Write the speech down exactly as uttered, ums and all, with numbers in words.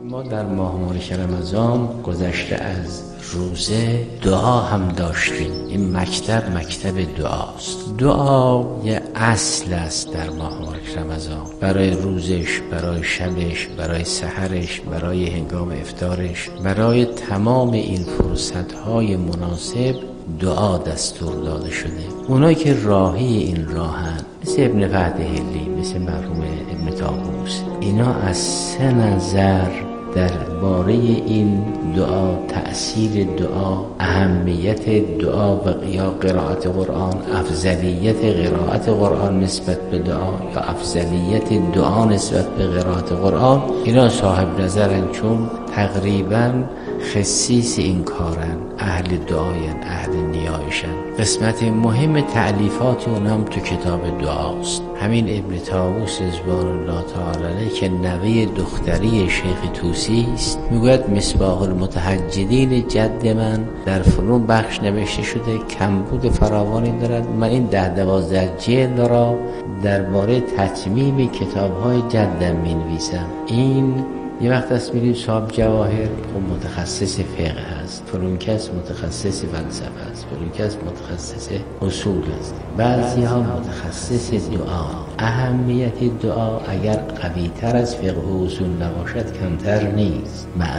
ما در ماه مبارک رمضان گذشته از روزه دعا هم داشتیم. این مکتب مکتب دعاست. دعا یه اصل است در ماه مبارک رمضان، برای روزش، برای شبش، برای سحرش، برای هنگام افطارش، برای تمام این فرصت‌های مناسب دعا دستور داده شده. اونایی که راهی این راهن مثل ابن فتحعلی، مثل مرحوم ابن طاووس، اینا از سه نظر درباره این دعا، تأثیر دعا، اهمیت دعا و یا قرائت قرآن، افضلیت قرائت قرآن نسبت به دعا یا افضلیت دعا نسبت به قرائت قرآن، اینا صاحب نظرن، چون تقریباً خصیص این کارن، اهل دعاین، اهل نیایشن. قسمت مهم تألیفات اونم تو کتاب دعاست. همین ابن طاووس رضوان الله تعالی علیه که نوه دختری شیخ طوسی است، میگوید مصباح المتهجدین جد من در فلان بخش نوشته شده، کمبود فراوانی دارد. من این ده دوازده جلد را درباره تتمیم کتاب‌های جدم می‌نویسم. این یه وقت است میریم صاحب جواهر، خب متخصص فقه هست، فلان کس متخصص فلسفه است، فلان کس متخصص اصول است، بعضی ها متخصص دعا. اهمیت دعا اگر قوی تر از فقه و اصول نباشد کمتر نیست.